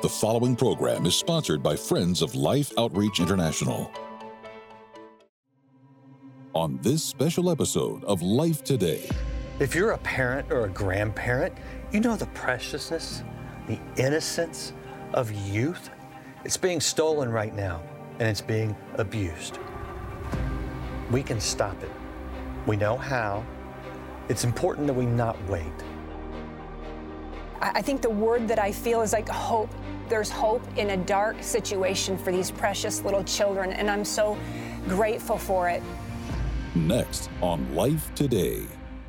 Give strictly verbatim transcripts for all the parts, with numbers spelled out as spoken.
The following program is sponsored by Friends of Life Outreach International. On this special episode of Life Today. If you're a parent or a grandparent, you know the preciousness, the innocence of youth. It's being stolen right now, and it's being abused. We can stop it. We know how. It's important that we not wait. I think the word that I feel is like hope. There's hope in a dark situation for these precious little children, and I'm so grateful for it. Next on Life Today.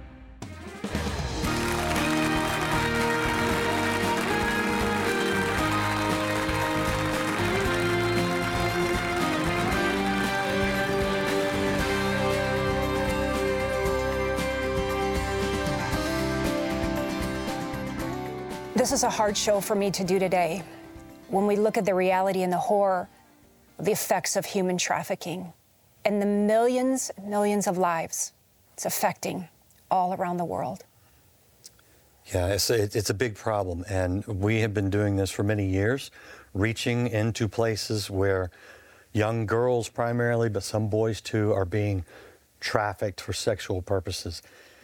This is a hard show for me to do today. When we look at the reality and the horror of the effects of human trafficking and the millions and millions of lives it's affecting all around the world. Yeah, it's a, it's a big problem, and we have been doing this for many years, reaching into places where young girls primarily, but some boys too, are being trafficked for sexual purposes.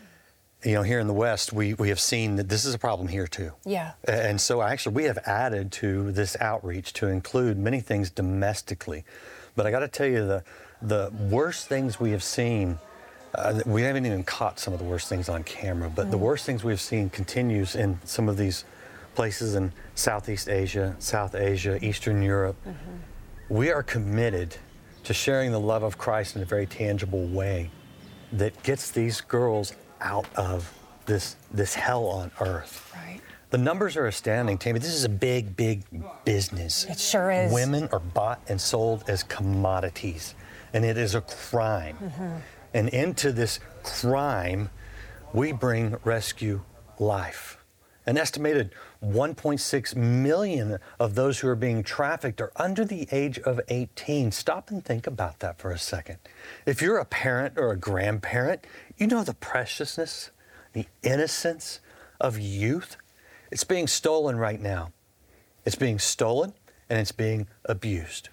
You know, here in the West, we, we have seen that this is a problem here too. Yeah. And so actually we have added to this outreach to include many things domestically. But I got to tell you, the, the worst things we have seen, uh, we haven't even caught some of the worst things on camera, but mm. the worst things we've seen continues in some of these places in Southeast Asia, South Asia, Eastern Europe. Mm-hmm. We are committed to sharing the love of Christ in a very tangible way that gets these girls out of this this hell on earth. Right. The numbers are astounding, Tammy. This is a big, big business. It sure is. Women are bought and sold as commodities, and it is a crime. Mm-hmm. And into this crime, we bring Rescue Life. An estimated one point six million of those who are being trafficked are under the age of eighteen. Stop and think about that for a second. If you're a parent or a grandparent, you know the preciousness, the innocence of youth. It's being stolen right now. It's being stolen and it's being abused.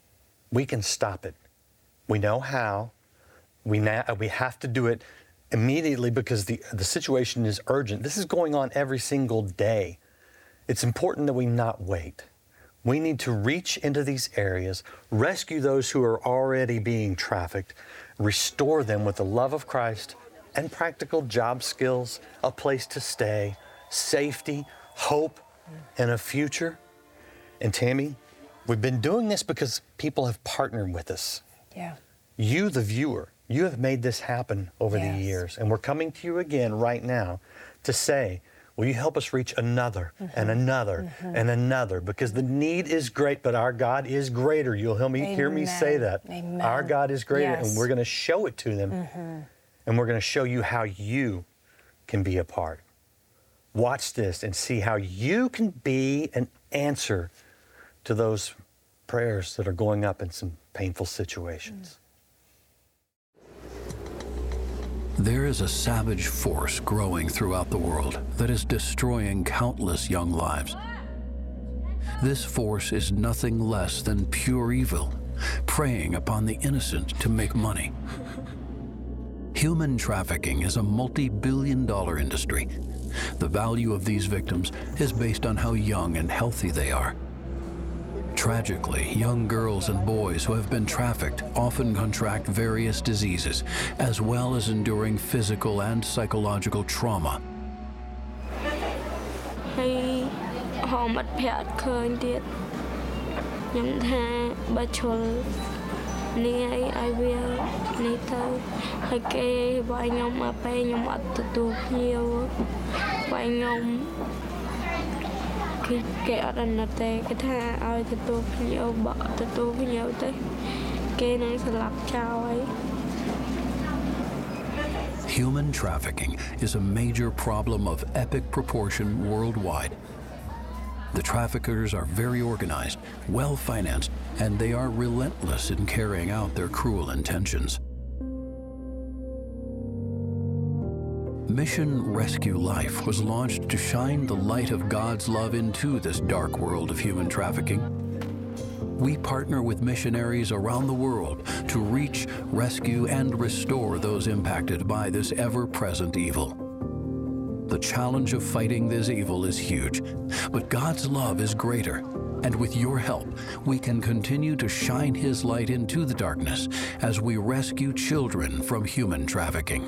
We can stop it. We know how. We, na- we have to do it immediately because the, the situation is urgent. This is going on every single day. It's important that we not wait. We need to reach into these areas, rescue those who are already being trafficked, restore them with the love of Christ and practical job skills, a place to stay, safety, hope, and a future. And Tammy, we've been doing this because people have partnered with us. Yeah. You, the viewer, you have made this happen over yes. the years, and we're coming to you again right now to say, will you help us reach another mm-hmm. and another mm-hmm. and another? Because the need is great, but our God is greater. You'll hear me, hear me say that. Amen. Our God is greater, yes. and we're going to show it to them, mm-hmm. and we're going to show you how you can be a part. Watch this and see how you can be an answer to those prayers that are going up in some painful situations. Mm. There is a savage force growing throughout the world that is destroying countless young lives. This force is nothing less than pure evil, preying upon the innocent to make money. Human trafficking is a multi-billion dollar industry. The value of these victims is based on how young and healthy they are. Tragically, young girls and boys who have been trafficked often contract various diseases, as well as enduring physical and psychological trauma. Hey, họ mất phẹt khơi tiệt, nhưng tha bà chul, ni ai ai bia, ni tao, hay cái vài nhóm mà pe nhóm ăn tụt nhiều, vài nhóm cái ở đây là tê cái tha ai tụt nhiều bợ tụt nhiều tê, cái này sẽ lặp chào ấy. Human trafficking is a major problem of epic proportion worldwide. The traffickers are very organized, well-financed, and they are relentless in carrying out their cruel intentions. Mission Rescue Life was launched to shine the light of God's love into this dark world of human trafficking. We partner with missionaries around the world to reach, rescue, and restore those impacted by this ever-present evil. The challenge of fighting this evil is huge, but God's love is greater, and with your help, we can continue to shine His light into the darkness as we rescue children from human trafficking.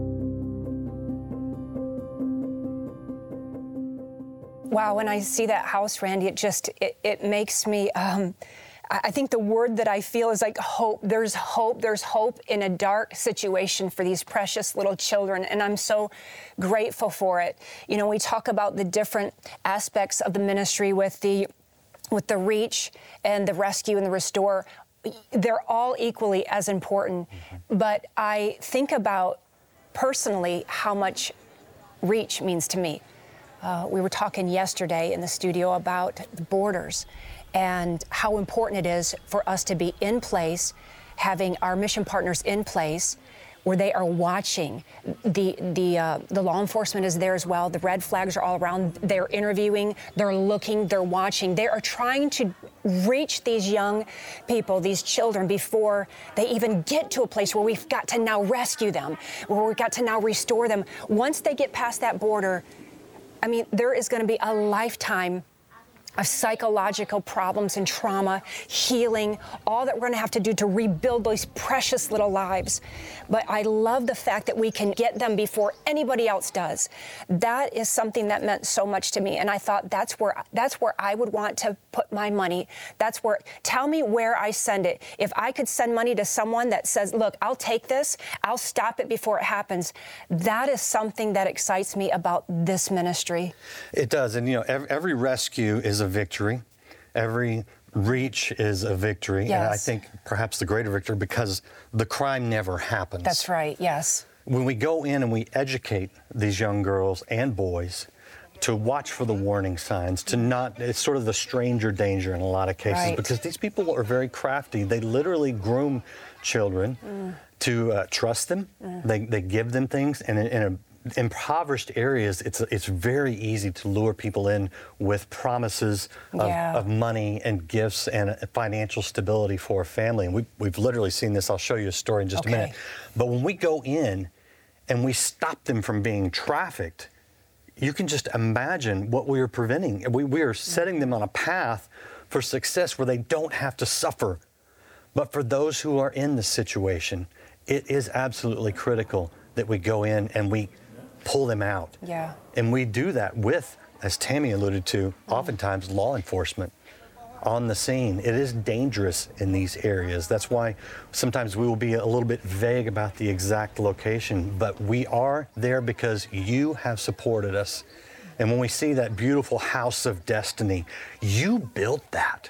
Wow, when I see that house, Randy, it just, it, it makes me, um, I think the word that I feel is like hope. There's hope. There's hope in a dark situation for these precious little children, and I'm so grateful for it. You know, we talk about the different aspects of the ministry with the, with the reach and the rescue and the restore. They're all equally as important, but I think about personally how much reach means to me. Uh, we were talking yesterday in the studio about the borders and how important it is for us to be in place, having our mission partners in place where they are watching. The the uh, the law enforcement is there as well. The red flags are all around. They're interviewing, they're looking, they're watching. They are trying to reach these young people, these children, before they even get to a place where we've got to now rescue them, where we've got to now restore them. Once they get past that border, I mean, there is going to be a lifetime of psychological problems and trauma, healing, all that we're going to have to do to rebuild those precious little lives. But I love the fact that we can get them before anybody else does. That is something that meant so much to me. And I thought that's where that's where I would want to put my money. That's where, tell me where I send it. If I could send money to someone that says, look, I'll take this, I'll stop it before it happens. That is something that excites me about this ministry. It does. And, you know, every, every rescue is a victory. Every reach is a victory. Yes. And I think perhaps the greater victory because the crime never happens. That's right, yes. When we go in and we educate these young girls and boys to watch for the warning signs, to not, it's sort of the stranger danger in a lot of cases, Right. because these people are very crafty. They literally groom children mm. to uh, trust them. Mm. They, they give them things, and in, in a impoverished areas, it's it's very easy to lure people in with promises of, Yeah. of money and gifts and financial stability for a family. And we, we've literally seen this. I'll show you a story in just Okay. a minute. But when we go in and we stop them from being trafficked, you can just imagine what we are preventing. We, we are setting them on a path for success where they don't have to suffer. But for those who are in this situation, it is absolutely critical that we go in and we pull them out. Yeah. And we do that with, as Tammy alluded to, oftentimes law enforcement on the scene. It is dangerous in these areas. That's why sometimes we will be a little bit vague about the exact location, but we are there because you have supported us. And when we see that beautiful house of destiny, you built that.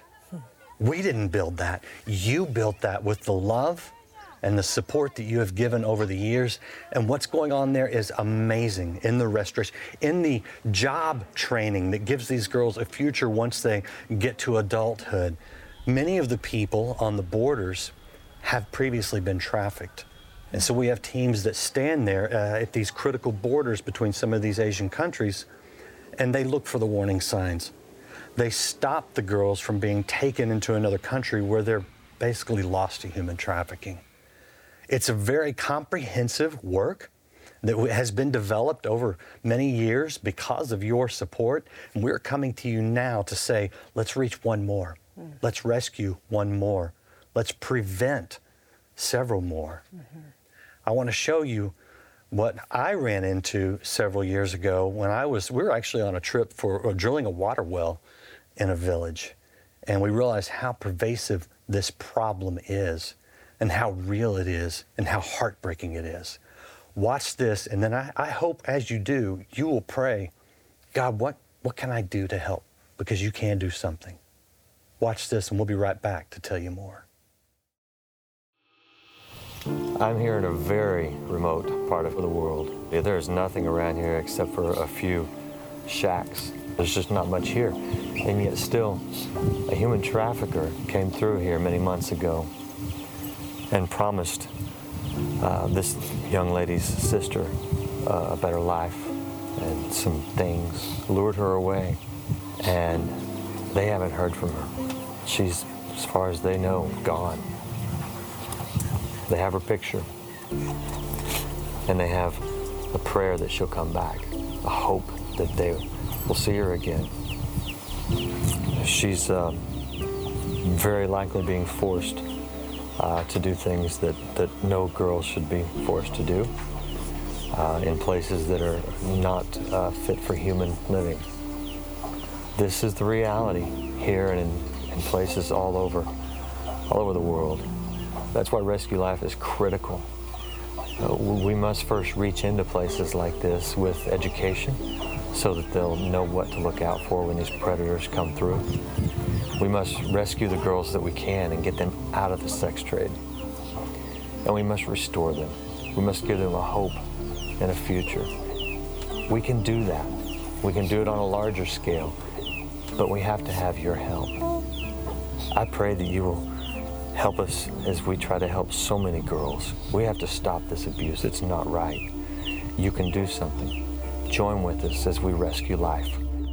We didn't build that. You built that with the love and the support that you have given over the years. And what's going on there is amazing in the restoration, in the job training that gives these girls a future once they get to adulthood. Many of the people on the borders have previously been trafficked. And so we have teams that stand there uh, at these critical borders between some of these Asian countries, and they look for the warning signs. They stop the girls from being taken into another country where they're basically lost to human trafficking. It's a very comprehensive work that has been developed over many years because of your support. And we're coming to you now to say, let's reach one more. Mm. Let's rescue one more. Let's prevent several more. Mm-hmm. I want to show you what I ran into several years ago when I was, we were actually on a trip for uh, drilling a water well in a village. And we realized how pervasive this problem is, and how real it is, and how heartbreaking it is. Watch this, and then I, I hope as you do, you will pray, God, what, what can I do to help? Because you can do something. Watch this, and we'll be right back to tell you more. I'm here in a very remote part of the world. There's nothing around here except for a few shacks. There's just not much here. And yet still, a human trafficker came through here many months ago and promised uh, this young lady's sister uh, a better life, and some things lured her away, and they haven't heard from her. She's, as far as they know, gone. They have her picture, and they have a prayer that she'll come back, a hope that they will see her again. She's uh, very likely being forced uh, to do things that, that no girl should be forced to do uh, in places that are not uh, fit for human living. This is the reality here and in, in places all over, all over the world. That's why Rescue Life is critical. Uh, we must first reach into places like this with education so that they'll know what to look out for when these predators come through. We must rescue the girls that we can and get them out of the sex trade. And we must restore them. We must give them a hope and a future. We can do that. We can do it on a larger scale, but we have to have your help. I pray that you will help us as we try to help so many girls. We have to stop this abuse. It's not right. You can do something. Join with us as we rescue life.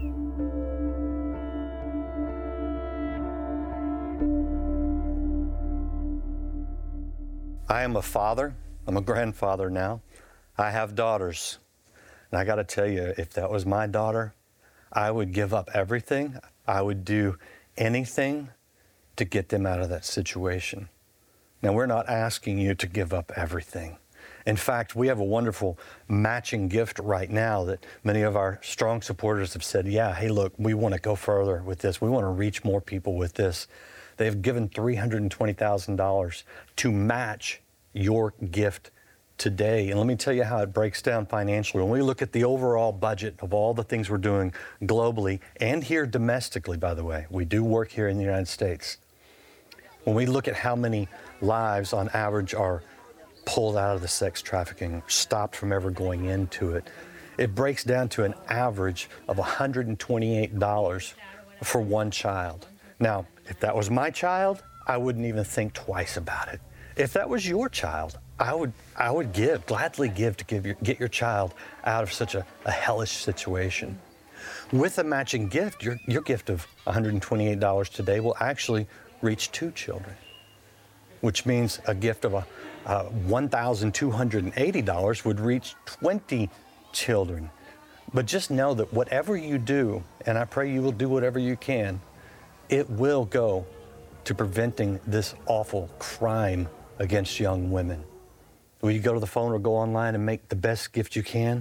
I am a father. I'm a grandfather now. I have daughters. And I got to tell you, if that was my daughter, I would give up everything. I would do anything to get them out of that situation. Now, we're not asking you to give up everything. In fact, we have a wonderful matching gift right now that many of our strong supporters have said, yeah, hey, look, we want to go further with this. We want to reach more people with this. They've given three hundred twenty thousand dollars to match your gift today. And let me tell you how it breaks down financially. When we look at the overall budget of all the things we're doing globally and here domestically, by the way, we do work here in the United States. When we look at how many lives on average are pulled out of the sex trafficking, stopped from ever going into it, it breaks down to an average of one hundred twenty-eight dollars for one child. Now, if that was my child, I wouldn't even think twice about it. If that was your child, I would I would give, gladly give to give your, get your child out of such a, a hellish situation. With a matching gift, your, your gift of one hundred twenty-eight dollars today will actually reach two children, which means a gift of a, uh, one thousand two hundred eighty dollars would reach twenty children. But just know that whatever you do, and I pray you will do whatever you can, it will go to preventing this awful crime against young women. Will you go to the phone or go online and make the best gift you can?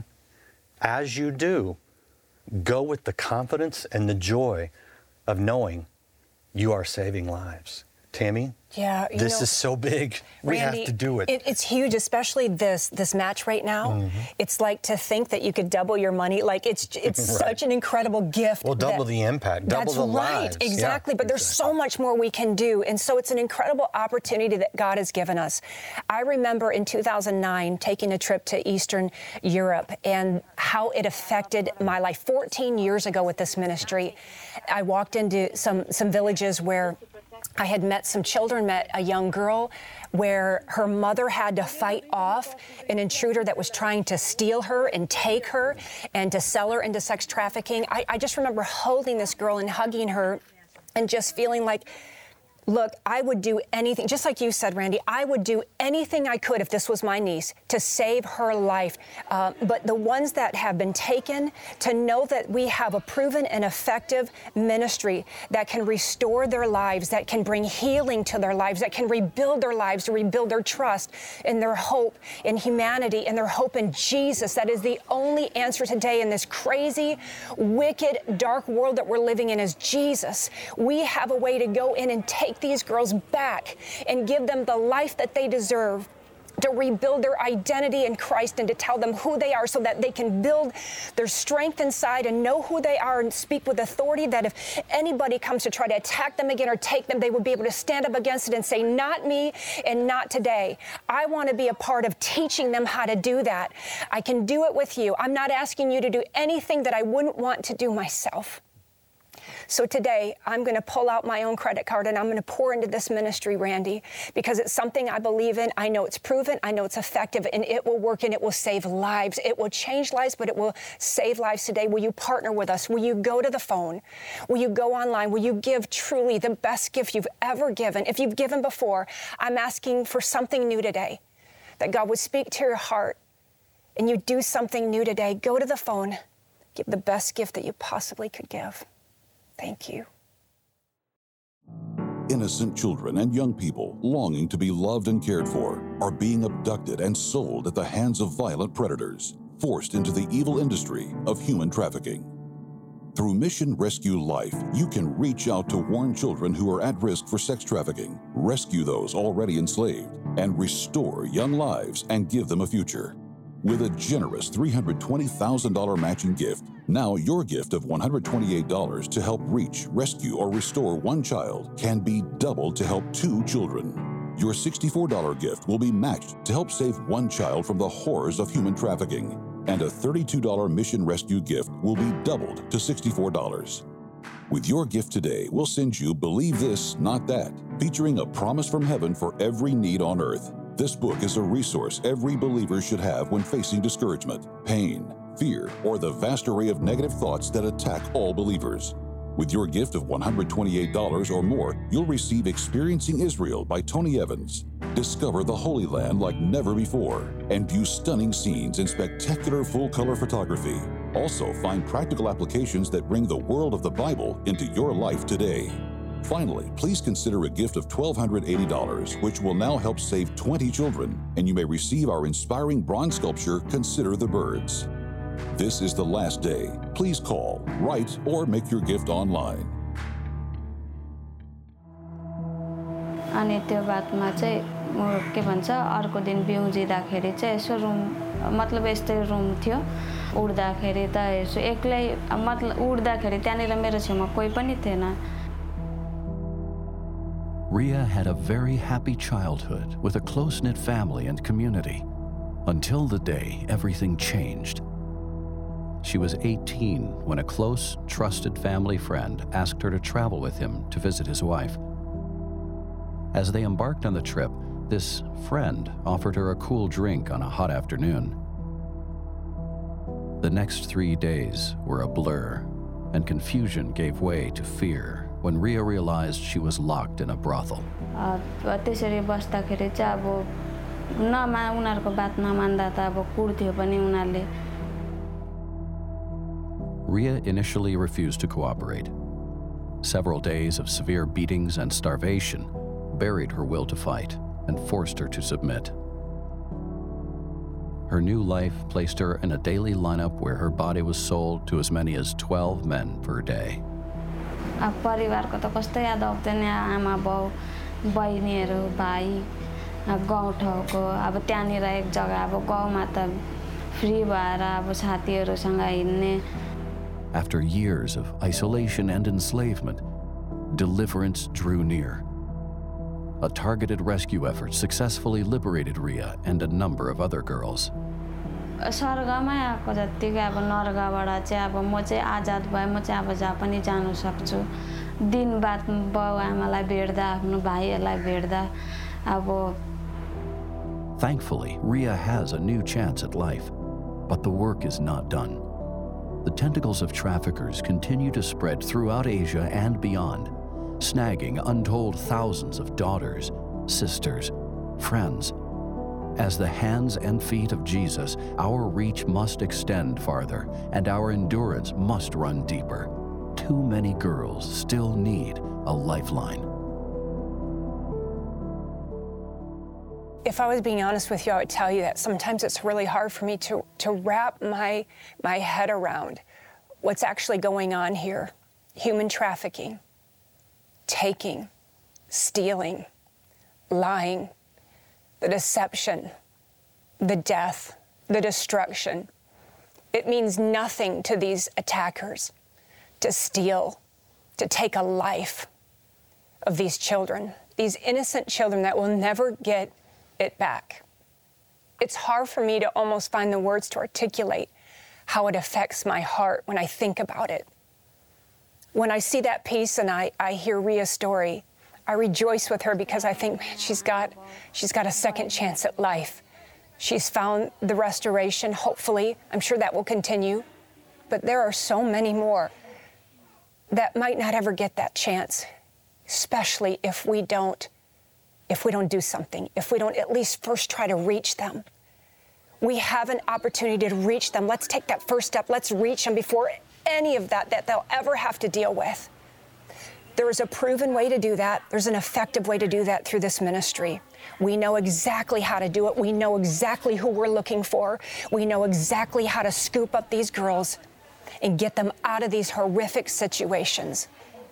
As you do, go with the confidence and the joy of knowing you are saving lives. Tammy? Yeah, you this know, is so big. We Randy, have to do it. it. It's huge, especially this this match right now. Mm-hmm. It's like to think that you could double your money. Like it's it's Right. such an incredible gift. Well, double that, the impact, double that's the right, lives. exactly. Yeah, but there's exactly. so much more we can do, and so it's an incredible opportunity that God has given us. I remember in two thousand nine taking a trip to Eastern Europe and how it affected my life. fourteen years ago with this ministry, I walked into some some villages where I had met some children, met a young girl where her mother had to fight off an intruder that was trying to steal her and take her and to sell her into sex trafficking. I, I just remember holding this girl and hugging her and just feeling like, look, I would do anything, just like you said, Randy, I would do anything I could if this was my niece to save her life. Uh, but the ones that have been taken, to know that we have a proven and effective ministry that can restore their lives, that can bring healing to their lives, that can rebuild their lives, to rebuild their trust and their hope in humanity and their hope in Jesus. That is the only answer today in this crazy, wicked, dark world that we're living in is Jesus. We have a way to go in and take these girls back and give them the life that they deserve, to rebuild their identity in Christ and to tell them who they are so that they can build their strength inside and know who they are and speak with authority, that if anybody comes to try to attack them again or take them, they would be able to stand up against it and say, not me and not today. I want to be a part of teaching them how to do that. I can do it with you. I'm not asking you to do anything that I wouldn't want to do myself. So today, I'm going to pull out my own credit card and I'm going to pour into this ministry, Randy, because it's something I believe in. I know it's proven. I know it's effective, and it will work, and it will save lives. It will change lives, but it will save lives today. Will you partner with us? Will you go to the phone? Will you go online? Will you give truly the best gift you've ever given? If you've given before, I'm asking for something new today, that God would speak to your heart and you do something new today. Go to the phone. Give the best gift that you possibly could give. Thank you. Innocent children and young people longing to be loved and cared for are being abducted and sold at the hands of violent predators, forced into the evil industry of human trafficking. Through Mission Rescue Life, you can reach out to warn children who are at risk for sex trafficking, rescue those already enslaved, and restore young lives and give them a future. With a generous three hundred twenty thousand dollars matching gift, now your gift of one hundred twenty-eight dollars to help reach, rescue, or restore one child can be doubled to help two children. Your sixty-four dollars gift will be matched to help save one child from the horrors of human trafficking, and a thirty-two dollars Mission Rescue gift will be doubled to sixty-four dollars. With your gift today, we'll send you Believe This, Not That, featuring a promise from heaven for every need on earth. This book is a resource every believer should have when facing discouragement, pain, fear, or the vast array of negative thoughts that attack all believers. With your gift of one hundred twenty-eight dollars or more, you'll receive Experiencing Israel by Tony Evans. Discover the Holy Land like never before and view stunning scenes in spectacular full-color photography. Also, find practical applications that bring the world of the Bible into your life today. Finally, please consider a gift of one thousand two hundred eighty dollars, which will now help save twenty children, and you may receive our inspiring bronze sculpture, Consider the Birds. This is the last day. Please call, write, or make your gift online. अनि त्यो बातमा चाहिँ म के भन्छ अर्को दिन बिउजिँदाखेरि चाहिँ यसो room मतलब यस्तै रुम थियो उड्दाखेरि त यसो एक्लै मतलब उड्दाखेरि त्यहाँनिर मेरो छेउमा कोही पनि थिएन. Ria had a very happy childhood with a close-knit family and community, until the day everything changed. She was eighteen when a close, trusted family friend asked her to travel with him to visit his wife. As they embarked on the trip, this friend offered her a cool drink on a hot afternoon. The next three days were a blur, and confusion gave way to fear when Ria realized she was locked in a brothel. त्यसरी बस्दाखेरि चाहिँ अब नमा उनीहरुको बात नमान्दा त अब कुड्थ्यो पनि उनीहरुले. Ria initially refused to cooperate. Several days of severe beatings and starvation buried her will to fight and forced her to submit. Her new life placed her in a daily lineup where her body was sold to as many as twelve men per day. अब परिवारको त कस्तो याद आउँदैन आमा बाउ बहिनीहरु भाइ गाउँ ठाउँको अब त्यहाँनिर एक जग्गा अब गाउँमा त फ्री भएर अब साथीहरुसँग हिँड्ने. After years of isolation and enslavement, deliverance drew near. A targeted rescue effort successfully liberated Ria and a number of other girls. स्वर्गमै आएको जतिकै अब नर्कबाट चाहिँ अब म चाहिँ आजाद भए म चाहिँ अब जहाँ पनि जान सक्छु. दिन बाद बाउ आमालाई भेट्दा आफ्नो भाइहरुलाई भेट्दा अब. Thankfully, Ria has a new chance at life, but the work is not done. The tentacles of traffickers continue to spread throughout Asia and beyond, snagging untold thousands of daughters, sisters, friends. As the hands and feet of Jesus, our reach must extend farther, and our endurance must run deeper. Too many girls still need a lifeline. If I was being honest with you, I would tell you that sometimes it's really hard for me to, to wrap my, my head around what's actually going on here. Human trafficking, taking, stealing, lying, the deception, the death, the destruction. It means nothing to these attackers to steal, to take a life of these children, these innocent children that will never get it back. It's hard for me to almost find the words to articulate how it affects my heart when I think about it. when I see that piece and I, I hear Ria's story, I rejoice with her because I think, man, she's got, she's got a second chance at life. She's found the restoration, hopefully. I'm sure that will continue. But there are so many more that might not ever get that chance, especially if we don't, if we don't do something, if we don't at least first try to reach them. We have an opportunity to reach them. Let's take that first step. Let's reach them before any of that that they'll ever have to deal with. There is a proven way to do that. There's an effective way to do that through this ministry. We know exactly how to do it. We know exactly who we're looking for. We know exactly how to scoop up these girls and get them out of these horrific situations.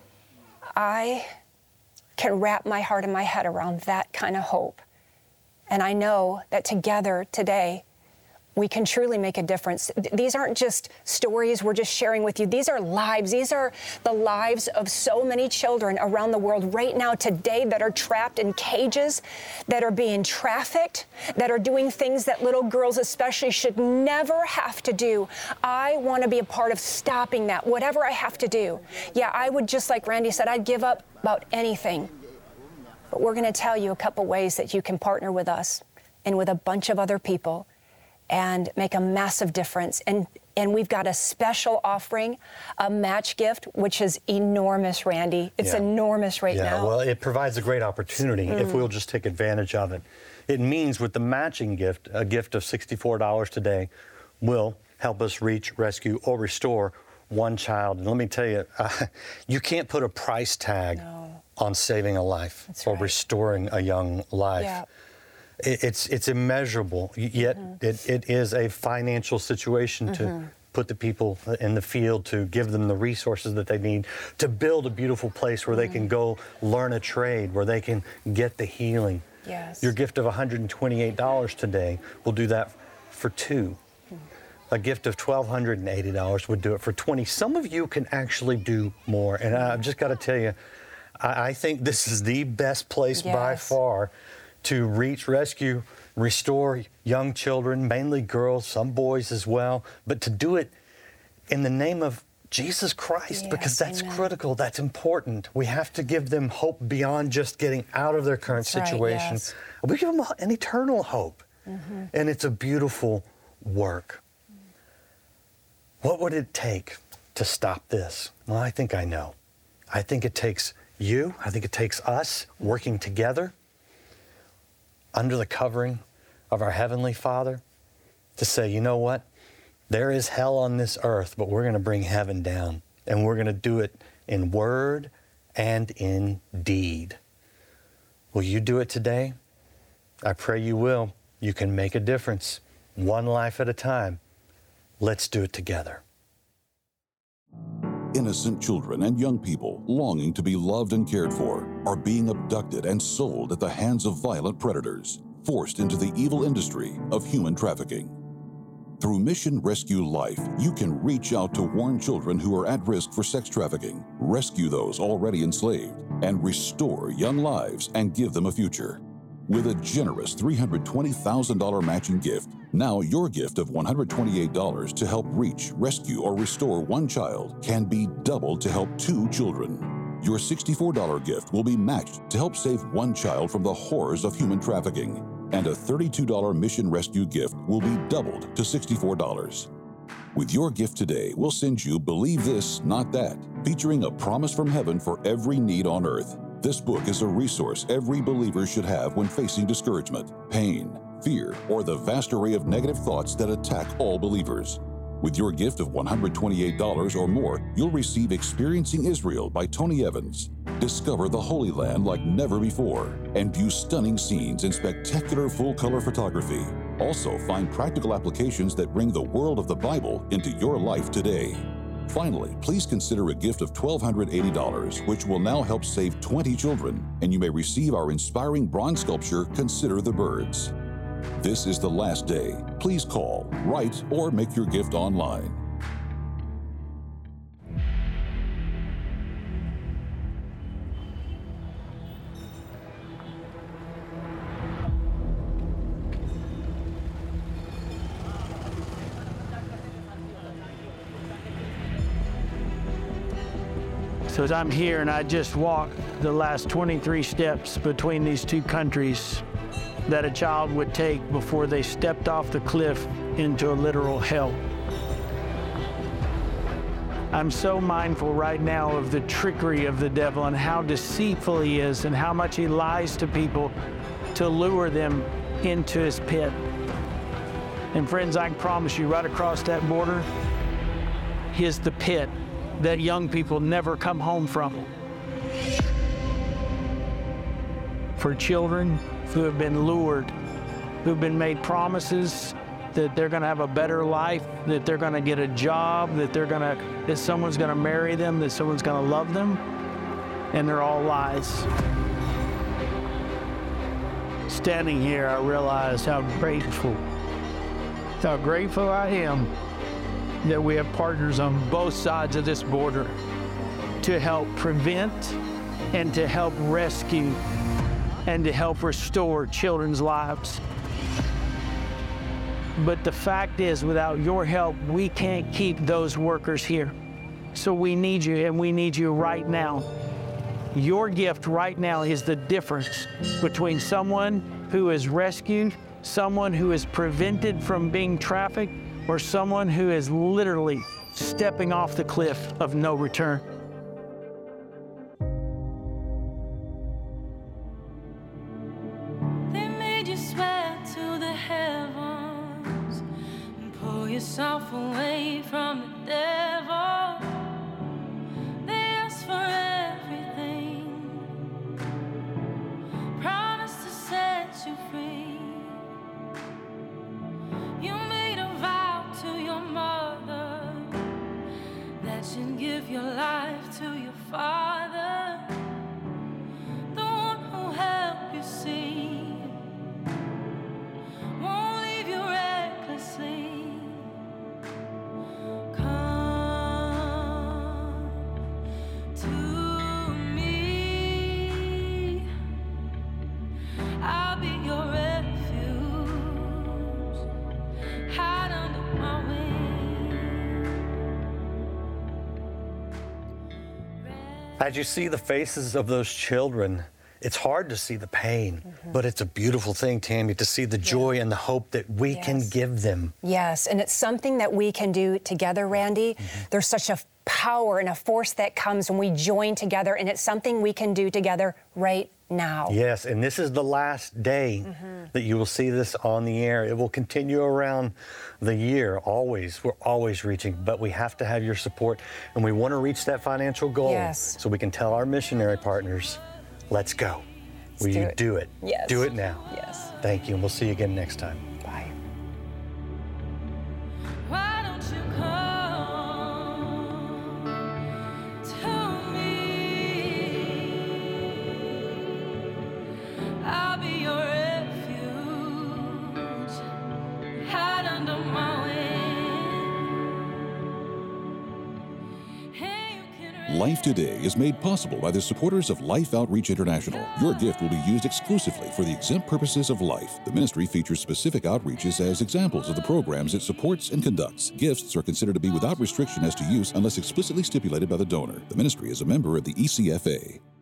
I can wrap my heart and my head around that kind of hope. And I know that together today, we can truly make a difference. These aren't just stories we're just sharing with you. These are lives. These are the lives of so many children around the world right now today that are trapped in cages, that are being trafficked, that are doing things that little girls especially should never have to do. I want to be a part of stopping that, whatever I have to do. Yeah, I would, just like Randy said, I'd give up about anything. But we're going to tell you a couple ways that you can partner with us and with a bunch of other people and make a massive difference. And and we've got a special offering, a match gift, which is enormous, Randy. It's yeah. enormous right yeah, now. Yeah, well, it provides a great opportunity mm. if we'll just take advantage of it. It means with the matching gift, a gift of sixty-four dollars today will help us reach, rescue, or restore one child. And let me tell you, uh, you can't put a price tag no. on saving a life That's or right. restoring a young life. Yeah. It's it's immeasurable, yet mm-hmm. it, it is a financial situation mm-hmm. to put the people in the field, to give them the resources that they need, to build a beautiful place where mm-hmm. they can go learn a trade, where they can get the healing. Yes. Your gift of one hundred twenty-eight dollars today will do that for two. Mm-hmm. A gift of one thousand two hundred eighty dollars would do it for twenty. Some of you can actually do more, and I've just got to tell you, I, I think this is the best place yes. by far to reach, rescue, restore young children, mainly girls, some boys as well, but to do it in the name of Jesus Christ, yes, because that's amen. critical, that's important. We have to give them hope beyond just getting out of their current that's situation. Right, yes. We give them an eternal hope, mm-hmm. and it's a beautiful work. What would it take to stop this? Well, I think I know. I think it takes you, I think it takes us working together under the covering of our Heavenly Father to say, you know what? There is hell on this earth, but we're going to bring heaven down, and we're going to do it in word and in deed. Will you do it today? I pray you will. You can make a difference, one life at a time. Let's do it together. Innocent children and young people longing to be loved and cared for are being abducted and sold at the hands of violent predators, forced into the evil industry of human trafficking. Through Mission Rescue Life, you can reach out to warn children who are at risk for sex trafficking, rescue those already enslaved, and restore young lives and give them a future. With a generous three hundred twenty thousand dollars matching gift, now your gift of one hundred twenty-eight dollars to help reach, rescue, or restore one child can be doubled to help two children. Your sixty-four dollars gift will be matched to help save one child from the horrors of human trafficking, and a thirty-two dollars Mission Rescue gift will be doubled to sixty-four dollars. With your gift today, we'll send you Believe This, Not That, featuring a promise from heaven for every need on earth. This book is a resource every believer should have when facing discouragement, pain, fear, or the vast array of negative thoughts that attack all believers. With your gift of one hundred twenty-eight dollars or more, you'll receive Experiencing Israel by Tony Evans. Discover the Holy Land like never before and view stunning scenes in spectacular full-color photography. Also, find practical applications that bring the world of the Bible into your life today. Finally, please consider a gift of one thousand two hundred eighty dollars, which will now help save twenty children, and you may receive our inspiring bronze sculpture, Consider the Birds. This is the last day. Please call, write, or make your gift online. So as I'm here and I just walked the last twenty-three steps between these two countries that a child would take before they stepped off the cliff into a literal hell. I'm so mindful right now of the trickery of the devil and how deceitful he is and how much he lies to people to lure them into his pit. And friends, I can promise you, right across that border is the pit that young people never come home from. For children who have been lured, who've been made promises that they're gonna have a better life, that they're gonna get a job, that they're gonna, that someone's gonna marry them, that someone's gonna love them, and they're all lies. Standing here, I realize how grateful, how grateful I am that we have partners on both sides of this border to help prevent and to help rescue and to help restore children's lives. But the fact is, without your help, we can't keep those workers here. So we need you, and we need you right now. Your gift right now is the difference between someone who is rescued, someone who is prevented from being trafficked, or someone who is literally stepping off the cliff of no return. They made you swear to the heavens and pull yourself away from the devil. They asked for everything, promised to set you free. You made a vow to your mother that you'd give your life to your father, the one who helped you see, won't leave you recklessly. Come to me, I'll be your refuge, hide under my wings. As you see the faces of those children, it's hard to see the pain, mm-hmm. but it's a beautiful thing, Tammy, to see the joy yeah. and the hope that we yes. can give them. Yes, and it's something that we can do together, Randy. Mm-hmm. There's such a power and a force that comes when we join together, and it's something we can do together right now. Yes, and this is the last day mm-hmm. that you will see this on the air. It will continue around the year, always. We're always reaching, but we have to have your support, and we want to reach that financial goal yes. so we can tell our missionary partners, let's go. Let's will do you it. do it? Yes. Do it now. Yes. Thank you, and we'll see you again next time. Bye. Why don't you come to me? I'll be your refuge, hide under my wings. Hey, you can Life Today is made possible by the supporters of Life Outreach International. Your gift will be used exclusively for the exempt purposes of life. The ministry features specific outreaches as examples of the programs it supports and conducts. Gifts are considered to be without restriction as to use unless explicitly stipulated by the donor. The ministry is a member of the E C F A.